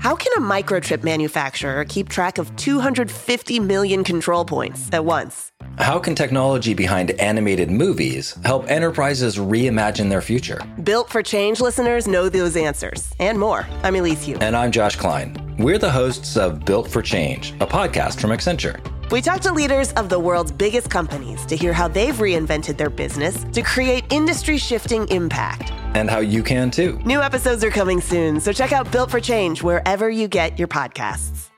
How can a microchip manufacturer keep track of 250 million control points at once? How can technology behind animated movies help enterprises reimagine their future? Built for Change listeners know those answers and more. I'm Elise Hu. And I'm Josh Klein. We're the hosts of Built for Change, a podcast from Accenture. We talk to leaders of the world's biggest companies to hear how they've reinvented their business to create industry-shifting impact. And how you can too. New episodes are coming soon, so check out Built for Change wherever you get your podcasts.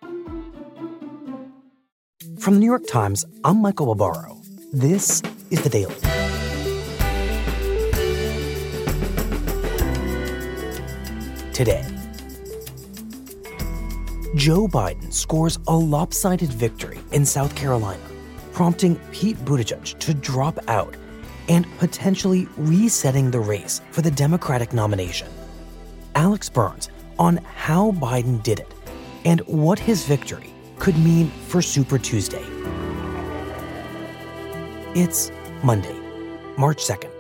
From the New York Times, I'm Michael Barbaro. This is The Daily. Today, Joe Biden scores a lopsided victory in South Carolina, prompting Pete Buttigieg to drop out and potentially resetting the race for the Democratic nomination. Alex Burns on how Biden did it and what his victory could mean for Super Tuesday. It's Monday, March 2nd.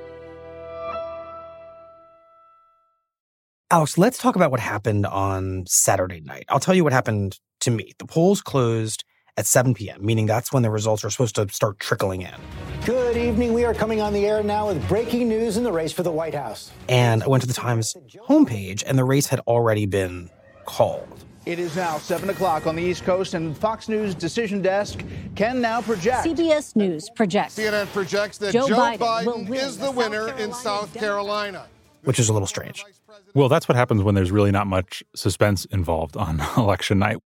Alex, let's talk about what happened on Saturday night. I'll tell you what happened to me. The polls closed at 7 p.m., meaning that's when the results are supposed to start trickling in. Good evening. We are coming on the air now with breaking news in the race for the White House. And I went to the Times homepage, and the race had already been called. It is now 7 o'clock on the East Coast, and Fox News decision desk can now project. CBS News projects. CNN projects that Joe Biden is the winner in South Carolina. Which is a little strange. Well, that's what happens when there's really not much suspense involved on election night.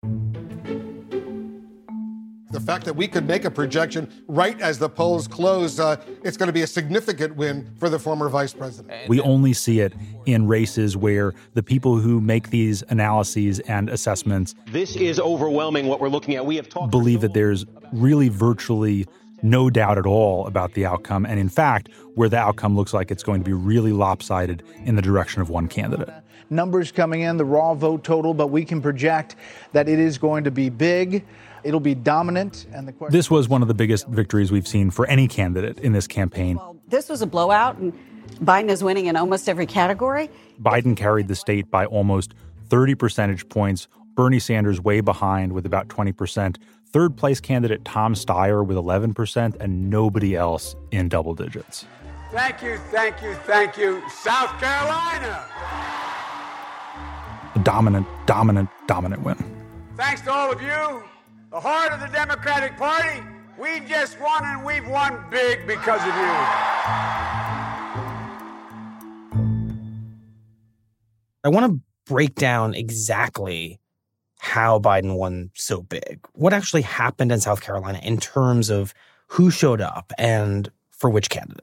The fact that we could make a projection right as the polls close, it's going to be a significant win for the former vice president. We only see it in races where the people who make these analyses and assessments this is overwhelming what we're looking at. We have talked believe that there's really virtually no doubt at all about the outcome. And in fact, where the outcome looks like it's going to be really lopsided in the direction of one candidate. Numbers coming in, the raw vote total, but we can project that it is going to be big. It'll be dominant. And this was one of the biggest victories we've seen for any candidate in this campaign. Well, this was a blowout, and Biden is winning in almost every category. Biden carried the state by almost 30 percentage points. Bernie Sanders way behind with about 20%. Third place candidate Tom Steyer with 11%, and nobody else in double digits. Thank you, thank you, thank you, South Carolina. A dominant win. Thanks to all of you, the heart of the Democratic Party. We just won, and we've won big because of you. I want to break down exactly how Biden won so big. What actually happened in South Carolina in terms of who showed up and for which candidate?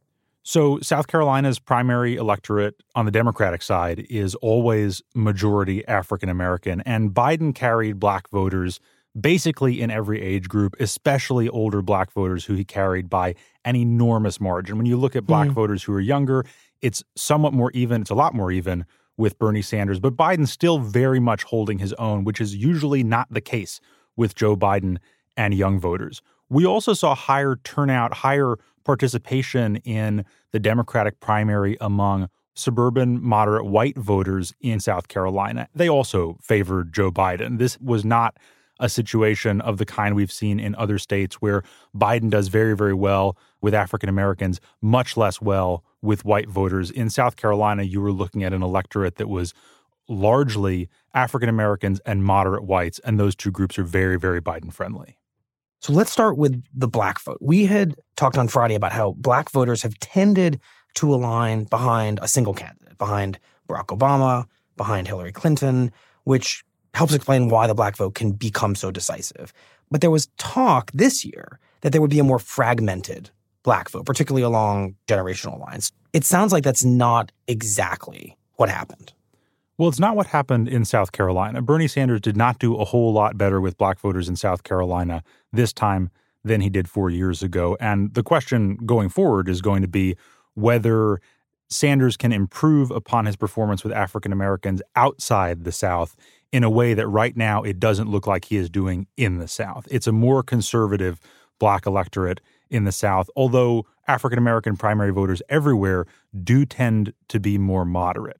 So South Carolina's primary electorate on the Democratic side is always majority African American, and Biden carried black voters basically in every age group, especially older black voters who he carried by an enormous margin. When you look at black voters who are younger, it's somewhat more even. It's a lot more even with Bernie Sanders, but Biden's still very much holding his own, which is usually not the case with Joe Biden and young voters. We also saw higher turnout, higher participation in the Democratic primary among suburban moderate white voters in South Carolina. They also favored Joe Biden. This was not a situation of the kind we've seen in other states where Biden does very, very well with African Americans, much less well with white voters. In South Carolina, you were looking at an electorate that was largely African Americans and moderate whites, and those two groups are very, very Biden friendly. So let's start with the black vote. We had talked on Friday about how black voters have tended to align behind a single candidate, behind Barack Obama, behind Hillary Clinton, which helps explain why the black vote can become so decisive. But there was talk this year that there would be a more fragmented black vote, particularly along generational lines. It sounds like that's not exactly what happened. Well, it's not what happened in South Carolina. Bernie Sanders did not do a whole lot better with black voters in South Carolina this time than he did 4 years ago. And the question going forward is going to be whether Sanders can improve upon his performance with African Americans outside the South in a way that right now it doesn't look like he is doing in the South. It's a more conservative black electorate in the South, although African American primary voters everywhere do tend to be more moderate.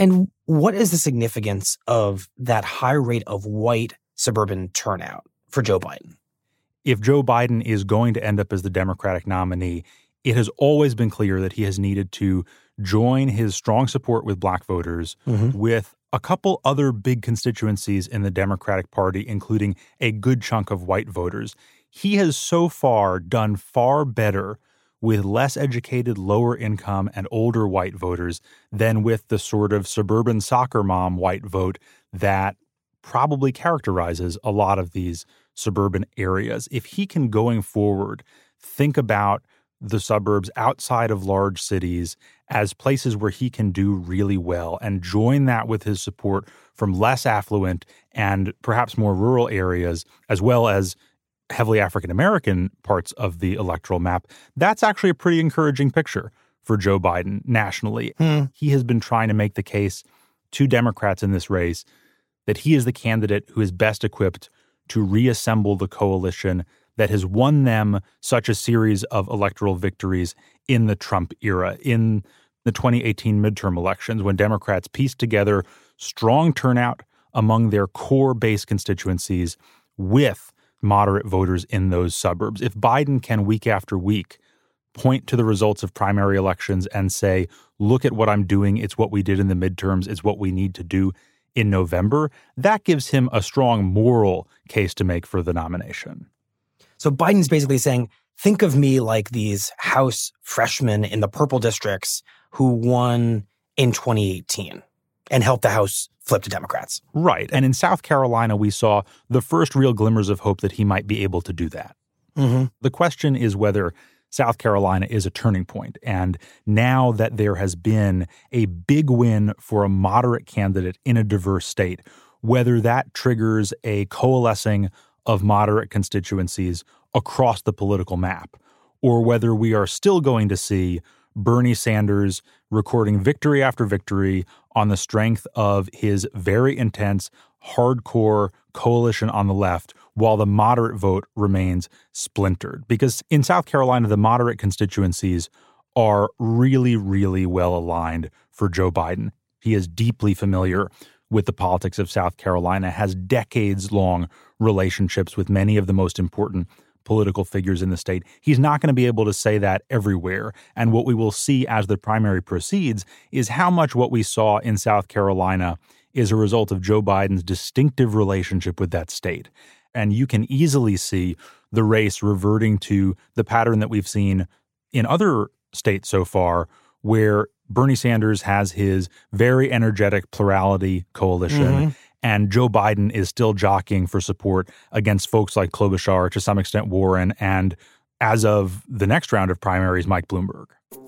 And what is the significance of that high rate of white suburban turnout for Joe Biden? If Joe Biden is going to end up as the Democratic nominee, it has always been clear that he has needed to join his strong support with black voters with a couple other big constituencies in the Democratic Party, including a good chunk of white voters. He has so far done far better with less educated, lower income, and older white voters than with the sort of suburban soccer mom white vote that probably characterizes a lot of these suburban areas. If he can, going forward, think about the suburbs outside of large cities as places where he can do really well and join that with his support from less affluent and perhaps more rural areas, as well as heavily African-American parts of the electoral map, that's actually a pretty encouraging picture for Joe Biden nationally. He has been trying to make the case to Democrats in this race that he is the candidate who is best equipped to reassemble the coalition that has won them such a series of electoral victories in the Trump era, in the 2018 midterm elections, when Democrats pieced together strong turnout among their core base constituencies with moderate voters in those suburbs. If Biden can, week after week, point to the results of primary elections and say, look at what I'm doing, it's what we did in the midterms, it's what we need to do in November, that gives him a strong moral case to make for the nomination. So Biden's basically saying, think of me like these House freshmen in the purple districts who won in 2018 and helped the House flip to Democrats. Right. And in South Carolina, we saw the first real glimmers of hope that he might be able to do that. The question is whether South Carolina is a turning point. And now that there has been a big win for a moderate candidate in a diverse state, whether that triggers a coalescing of moderate constituencies across the political map, or whether we are still going to see Bernie Sanders recording victory after victory on the strength of his very intense, hardcore coalition on the left, while the moderate vote remains splintered. Because in South Carolina, the moderate constituencies are really, really well aligned for Joe Biden. He is deeply familiar with the politics of South Carolina, has decades-long relationships with many of the most important political figures in the state. He's not going to be able to say that everywhere. And what we will see as the primary proceeds is how much what we saw in South Carolina is a result of Joe Biden's distinctive relationship with that state. And you can easily see the race reverting to the pattern that we've seen in other states so far, where Bernie Sanders has his very energetic plurality coalition, and Joe Biden is still jockeying for support against folks like Klobuchar, to some extent Warren, and as of the next round of primaries, Mike Bloomberg.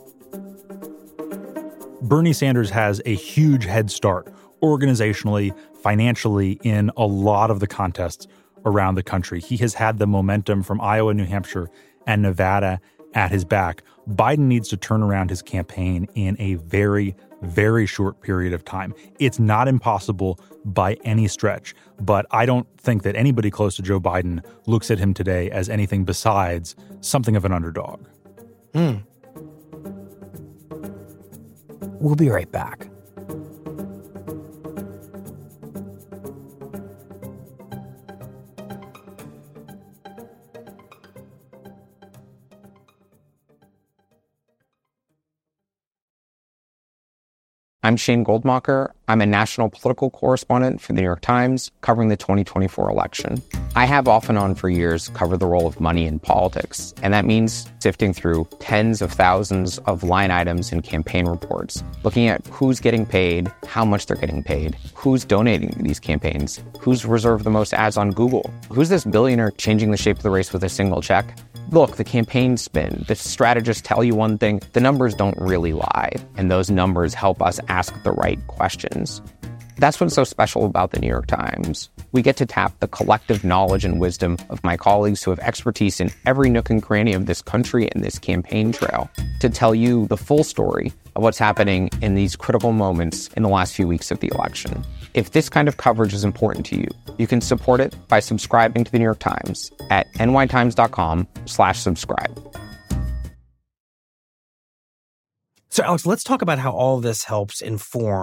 Bernie Sanders has a huge head start organizationally, financially, in a lot of the contests around the country. He has had the momentum from Iowa, New Hampshire, and Nevada at his back. Biden needs to turn around his campaign in a very, very short period of time. It's not impossible by any stretch, but I don't think that anybody close to Joe Biden looks at him today as anything besides something of an underdog. We'll be right back. I'm Shane Goldmacher. I'm a national political correspondent for the New York Times, covering the 2024 election. I have off and on for years covered the role of money in politics, and that means sifting through tens of thousands of line items in campaign reports, looking at who's getting paid, how much they're getting paid, who's donating to these campaigns, who's reserved the most ads on Google, who's this billionaire changing the shape of the race with a single check. Look, the campaign spin, the strategists tell you one thing, the numbers don't really lie, and those numbers help us ask the right questions. That's what's so special about the New York Times. We get to tap the collective knowledge and wisdom of my colleagues who have expertise in every nook and cranny of this country and this campaign trail to tell you the full story of what's happening in these critical moments in the last few weeks of the election. If this kind of coverage is important to you, you can support it by subscribing to the New York Times at nytimes.com/subscribe. So, Alex, let's talk about how all of this helps inform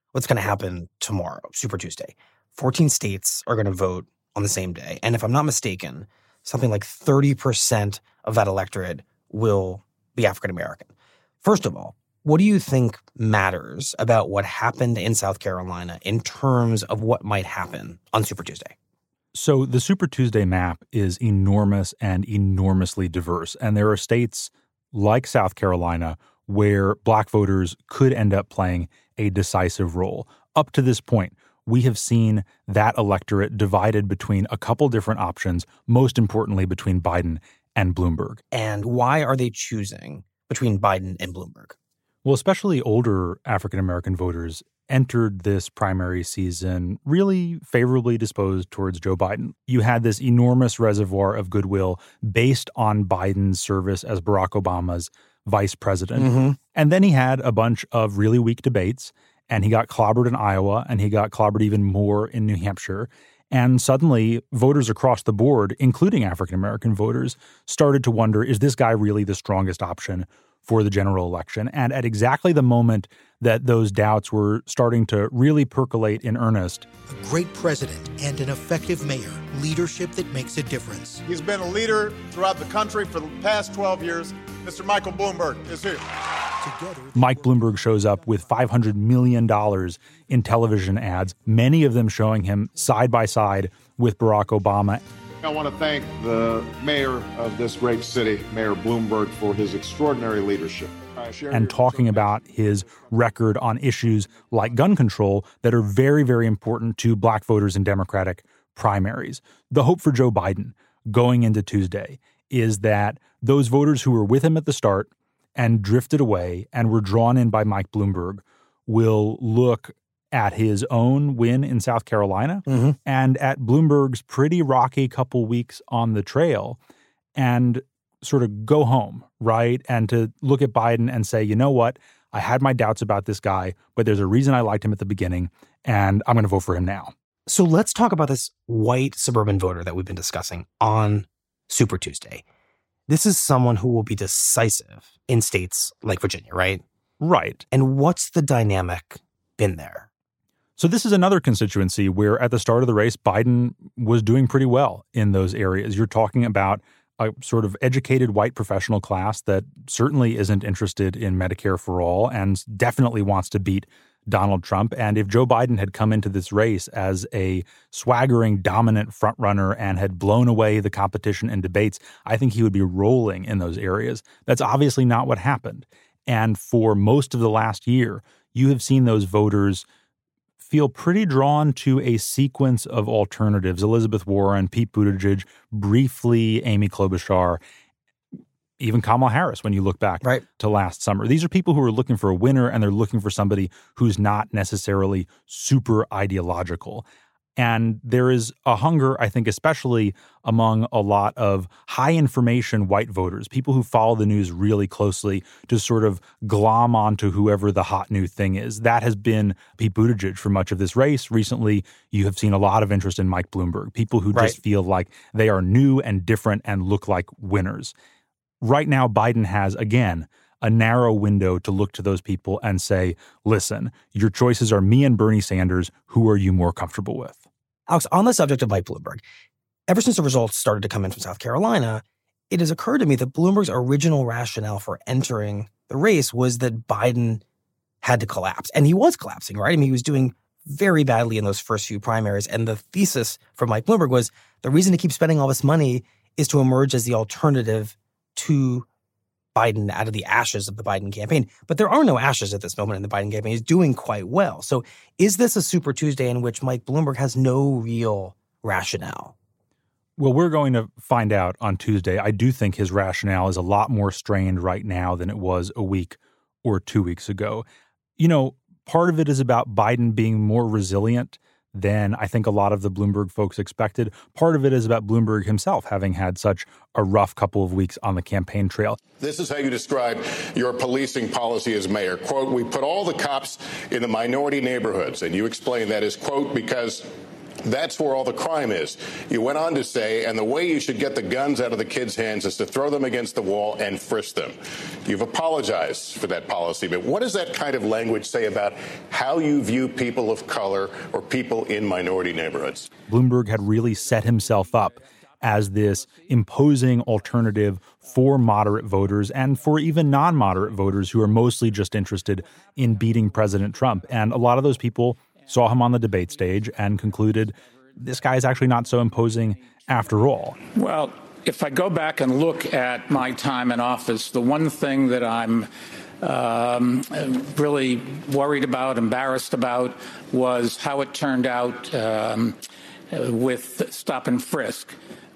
what's going to happen tomorrow, Super Tuesday. 14 states are going to vote on the same day. And if I'm not mistaken, something like 30% of that electorate will be African American. First of all, what do you think matters about what happened in South Carolina in terms of what might happen on Super Tuesday? So the Super Tuesday map is enormous and enormously diverse. And there are states like South Carolina where black voters could end up playing a decisive role. Up to this point, we have seen that electorate divided between a couple different options, most importantly between Biden and Bloomberg. And why are they choosing between Biden and Bloomberg? Well, especially older African-American voters entered this primary season really favorably disposed towards Joe Biden. You had this enormous reservoir of goodwill based on Biden's service as Barack Obama's vice president. Mm-hmm. And then he had a bunch of really weak debates, and he got clobbered in Iowa, and he got clobbered even more in New Hampshire. And suddenly, voters across the board, including African-American voters, started to wonder, is this guy really the strongest option for the general election? And at exactly the moment that those doubts were starting to really percolate in earnest, a great president and an effective mayor, leadership that makes a difference. He's been a leader throughout the country for the past 12 years. Mr. Michael Bloomberg is here. Mike Bloomberg shows up with $500 million in television ads, many of them showing him side by side with Barack Obama. I want to thank the mayor of this great city, Mayor Bloomberg, for his extraordinary leadership. And talking about his record on issues like gun control that are very, very important to black voters in Democratic primaries. The hope for Joe Biden going into Tuesday is that those voters who were with him at the start and drifted away and were drawn in by Mike Bloomberg will look at his own win in South Carolina and at Bloomberg's pretty rocky couple weeks on the trail and sort of go home, right? And to look at Biden and say, you know what? I had my doubts about this guy, but there's a reason I liked him at the beginning, and I'm going to vote for him now. So let's talk about this white suburban voter that we've been discussing on Super Tuesday. This is someone who will be decisive in states like Virginia, right? Right. And what's the dynamic been there? So this is another constituency where at the start of the race, Biden was doing pretty well in those areas. You're talking about a sort of educated white professional class that certainly isn't interested in Medicare for all and definitely wants to beat Donald Trump. And if Joe Biden had come into this race as a swaggering, dominant frontrunner and had blown away the competition in debates, I think he would be rolling in those areas. That's obviously not what happened. And for most of the last year, you have seen those voters feel pretty drawn to a sequence of alternatives. Elizabeth Warren, Pete Buttigieg, briefly Amy Klobuchar, even Kamala Harris when you look back to last summer. These are people who are looking for a winner, and they're looking for somebody who's not necessarily super ideological. And there is a hunger, I think, especially among a lot of high-information white voters, people who follow the news really closely, to sort of glom onto whoever the hot new thing is. That has been Pete Buttigieg for much of this race. Recently, you have seen a lot of interest in Mike Bloomberg, people who just feel like they are new and different and look like winners. Right now, Biden has, again, a narrow window to look to those people and say, listen, your choices are me and Bernie Sanders. Who are you more comfortable with? Alex, on the subject of Mike Bloomberg, ever since the results started to come in from South Carolina, it has occurred to me that Bloomberg's original rationale for entering the race was that Biden had to collapse. And he was collapsing, right? I mean, he was doing very badly in those first few primaries. And the thesis from Mike Bloomberg was the reason to keep spending all this money is to emerge as the alternative to Biden out of the ashes of the Biden campaign. But there are no ashes at this moment in the Biden campaign. He's doing quite well. So is this a Super Tuesday in which Mike Bloomberg has no real rationale? Well, we're going to find out on Tuesday. I do think his rationale is a lot more strained right now than it was a week or 2 weeks ago. You know, part of it is about Biden being more resilient than I think a lot of the Bloomberg folks expected. Part of it is about Bloomberg himself having had such a rough couple of weeks on the campaign trail. This is how you describe your policing policy as mayor. Quote, we put all the cops in the minority neighborhoods. And you explain that as, quote, because That's where all the crime is. You went on to say, and the way you should get the guns out of the kids' hands is to throw them against the wall and frisk them. You've apologized for that policy, but what does that kind of language say about how you view people of color or people in minority neighborhoods? Bloomberg had really set himself up as this imposing alternative for moderate voters and for even non-moderate voters who are mostly just interested in beating President Trump. And a lot of those people saw him on the debate stage and concluded this guy is actually not so imposing after all. Well, if I go back and look at my time in office, the one thing that I'm really worried about, embarrassed about, was how it turned out with stop and frisk.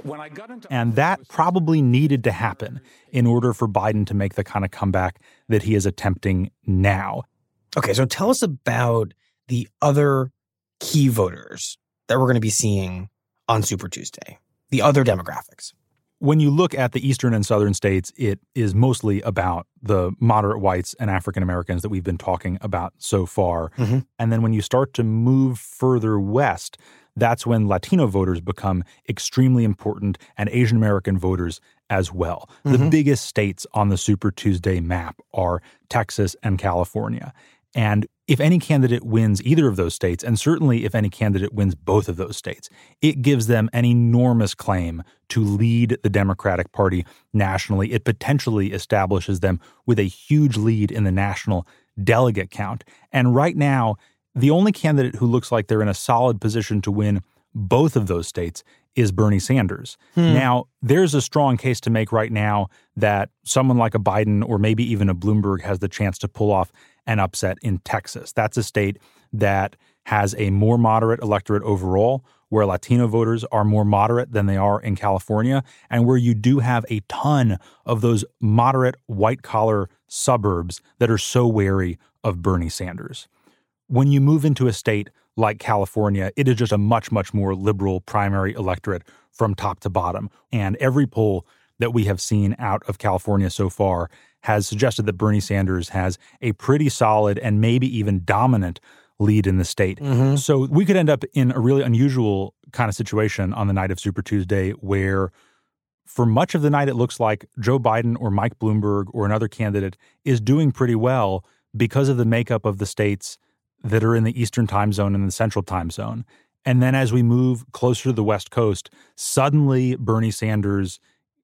And that probably needed to happen in order for Biden to make the kind of comeback that he is attempting now. Okay, so tell us about the other key voters that we're going to be seeing on Super Tuesday, the other demographics. When you look at the eastern and southern states, it is mostly about the moderate whites and African Americans that we've been talking about so far. Mm-hmm. And then when you start to move further west, that's when Latino voters become extremely important and Asian American voters as well. Mm-hmm. The biggest states on the Super Tuesday map are Texas and California. And if any candidate wins either of those states, and certainly if any candidate wins both of those states, it gives them an enormous claim to lead the Democratic Party nationally. It potentially establishes them with a huge lead in the national delegate count. And right now, the only candidate who looks like they're in a solid position to win both of those states is Bernie Sanders. Now, there's a strong case to make right now that someone like a Biden or maybe even a Bloomberg has the chance to pull off an upset in Texas. That's a state that has a more moderate electorate overall, where Latino voters are more moderate than they are in California, and where you do have a ton of those moderate white-collar suburbs that are so wary of Bernie Sanders. When you move into a state like California, it is just a much, much more liberal primary electorate from top to bottom. And every poll that we have seen out of California so far has suggested that Bernie Sanders has a pretty solid and maybe even dominant lead in the state. Mm-hmm. So we could end up in a really unusual kind of situation on the night of Super Tuesday where for much of the night it looks like Joe Biden or Mike Bloomberg or another candidate is doing pretty well because of the makeup of the states that are in the Eastern time zone and the Central time zone. And then as we move closer to the West Coast, suddenly Bernie Sanders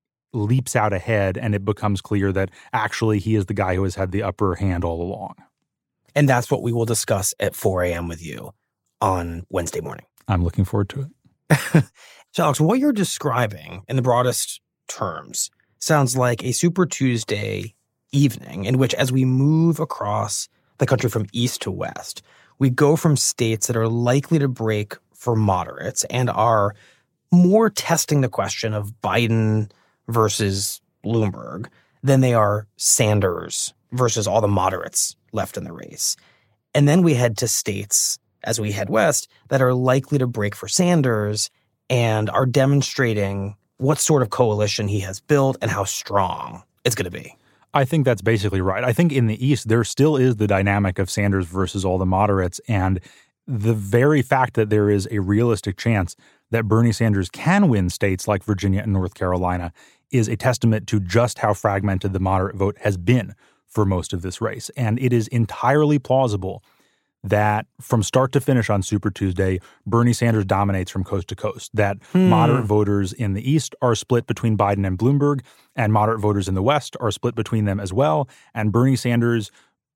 leaps out ahead and it becomes clear that actually he is the guy who has had the upper hand all along. And that's what we will discuss at 4 a.m. with you on Wednesday morning. I'm looking forward to it. So, Alex, what you're describing in the broadest terms sounds like a Super Tuesday evening in which, as we move across the country from east to west, we go from states that are likely to break for moderates and are more testing the question of Biden versus Bloomberg than they are Sanders versus all the moderates left in the race. And then we head to states, as we head west, that are likely to break for Sanders and are demonstrating what sort of coalition he has built and how strong it's going to be. I think that's basically right. I think in the East, there still is the dynamic of Sanders versus all the moderates. And the very fact that there is a realistic chance that Bernie Sanders can win states like Virginia and North Carolina is a testament to just how fragmented the moderate vote has been for most of this race. And it is entirely plausible that from start to finish on Super Tuesday, Bernie Sanders dominates from coast to coast, that moderate voters in the East are split between Biden and Bloomberg, and moderate voters in the West are split between them as well. And Bernie Sanders,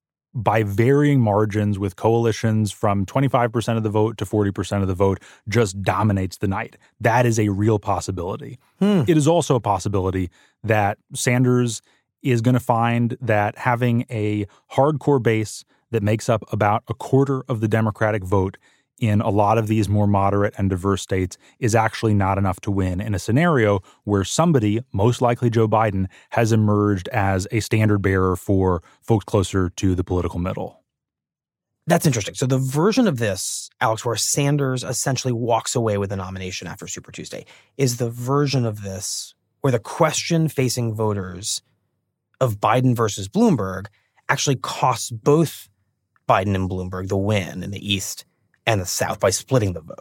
by varying margins with coalitions from 25% of the vote to 40% of the vote, just dominates the night. That is a real possibility. It is also a possibility that Sanders is going to find that having a hardcore base that makes up about a quarter of the Democratic vote in a lot of these more moderate and diverse states is actually not enough to win in a scenario where somebody, most likely Joe Biden, has emerged as a standard bearer for folks closer to the political middle. That's interesting. So the version of this, Alex, where Sanders essentially walks away with a nomination after Super Tuesday is the version of this where the question facing voters of Biden versus Bloomberg actually costs both Biden and Bloomberg the win in the East and the South by splitting the vote.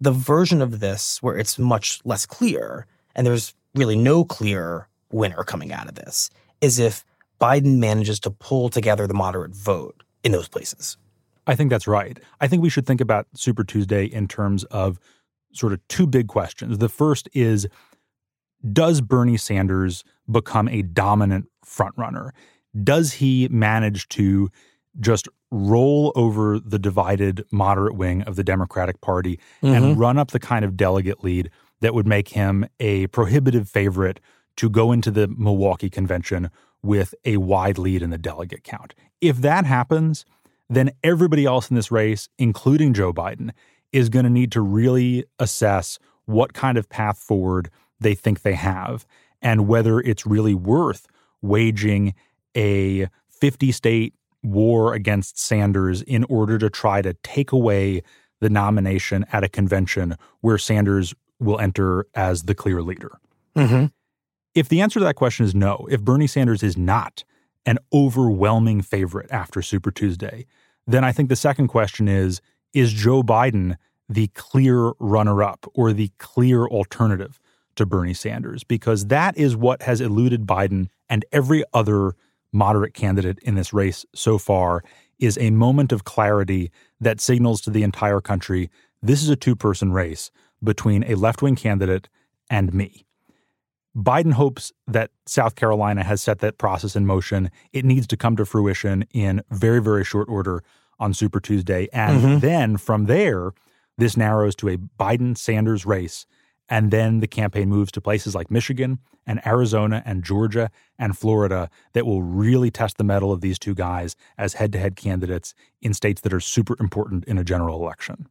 The version of this where it's much less clear, and there's really no clear winner coming out of this, is if Biden manages to pull together the moderate vote in those places. I think that's right. I think we should think about Super Tuesday in terms of sort of two big questions. The first is, does Bernie Sanders become a dominant frontrunner? Does he manage to just roll over the divided moderate wing of the Democratic Party and run up the kind of delegate lead that would make him a prohibitive favorite to go into the Milwaukee convention with a wide lead in the delegate count? If that happens, then everybody else in this race, including Joe Biden, is going to need to really assess what kind of path forward they think they have and whether it's really worth waging a 50-state war against Sanders in order to try to take away the nomination at a convention where Sanders will enter as the clear leader. If the answer to that question is no, if Bernie Sanders is not an overwhelming favorite after Super Tuesday, then I think the second question is Joe Biden the clear runner-up or the clear alternative to Bernie Sanders? Because that is what has eluded Biden and every other moderate candidate in this race so far, is a moment of clarity that signals to the entire country, this is a two-person race between a left-wing candidate and me. Biden hopes that South Carolina has set that process in motion. It needs to come to fruition in very, very short order on Super Tuesday. And then from there, this narrows to a Biden-Sanders race. And then the campaign moves to places like Michigan and Arizona and Georgia and Florida that will really test the mettle of these two guys as head-to-head candidates in states that are super important in a general election.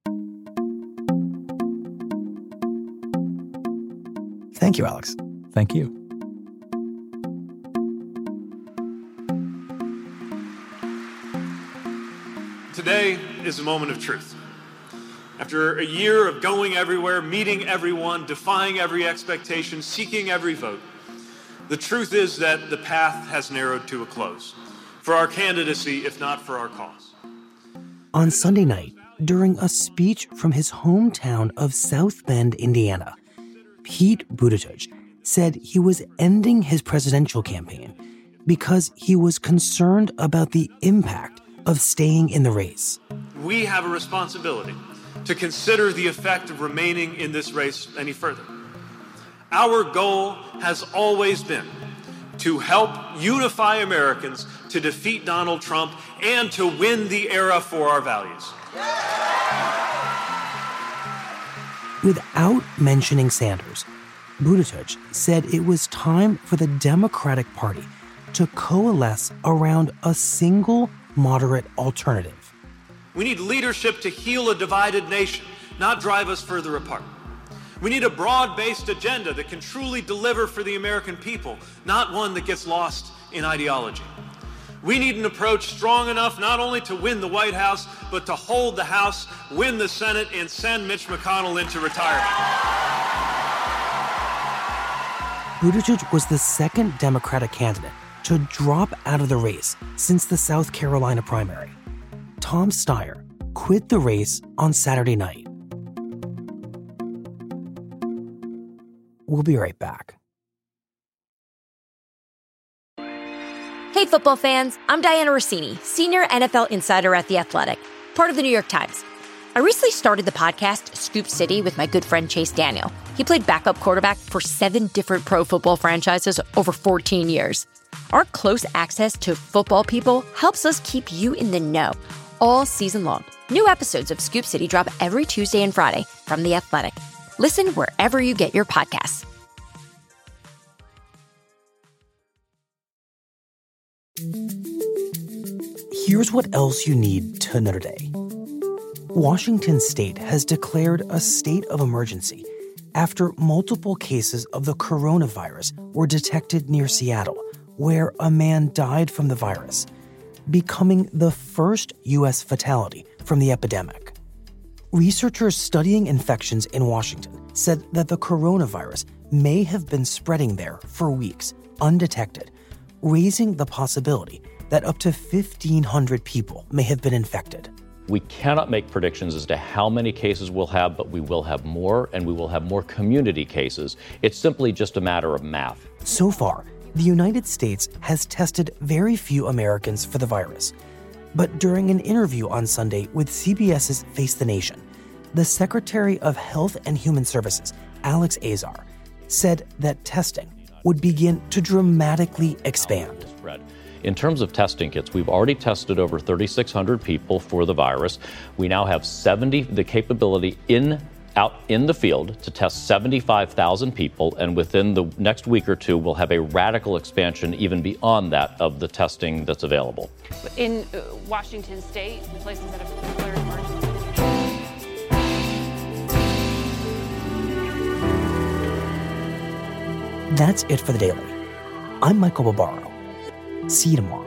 Thank you, Alex. Thank you. Today is a moment of truth. After a year of going everywhere, meeting everyone, defying every expectation, seeking every vote, the truth is that the path has narrowed to a close for our candidacy, if not for our cause. On Sunday night, during a speech from his hometown of South Bend, Indiana, Pete Buttigieg said he was ending his presidential campaign because he was concerned about the impact of staying in the race. We have a responsibility to consider the effect of remaining in this race any further. Our goal has always been to help unify Americans to defeat Donald Trump and to win the era for our values. Without mentioning Sanders, Buttigieg said it was time for the Democratic Party to coalesce around a single moderate alternative. We need leadership to heal a divided nation, not drive us further apart. We need a broad-based agenda that can truly deliver for the American people, not one that gets lost in ideology. We need an approach strong enough not only to win the White House, but to hold the House, win the Senate, and send Mitch McConnell into retirement. Buttigieg was the second Democratic candidate to drop out of the race since the South Carolina primary. Tom Steyer quit the race on Saturday night. We'll be right back. Hey, football fans, I'm Diana Rossini, senior NFL insider at The Athletic, part of the New York Times. I recently started the podcast Scoop City with my good friend Chase Daniel. He played backup quarterback for 7 different pro football franchises over 14 years. Our close access to football people helps us keep you in the know all season long. New episodes of Scoop City drop every Tuesday and Friday from The Athletic. Listen wherever you get your podcasts. Here's what else you need to know today. Washington State has declared a state of emergency after multiple cases of the coronavirus were detected near Seattle, where a man died from the virus, becoming the first U.S. fatality from the epidemic. Researchers studying infections in Washington said that the coronavirus may have been spreading there for weeks, undetected, raising the possibility that up to 1,500 people may have been infected. We cannot make predictions as to how many cases we'll have, but we will have more, and we will have more community cases. It's simply just a matter of math. So far, the United States has tested very few Americans for the virus. But during an interview on Sunday with CBS's Face the Nation, the Secretary of Health and Human Services, Alex Azar, said that testing would begin to dramatically expand. In terms of testing kits, we've already tested over 3,600 people for the virus. We now have the capability out in the field to test 75,000 people, and within the next week or two, we'll have a radical expansion even beyond that of the testing that's available. In Washington State, the places that have declared emergency. That's it for The Daily. I'm Michael Barbaro. See you tomorrow.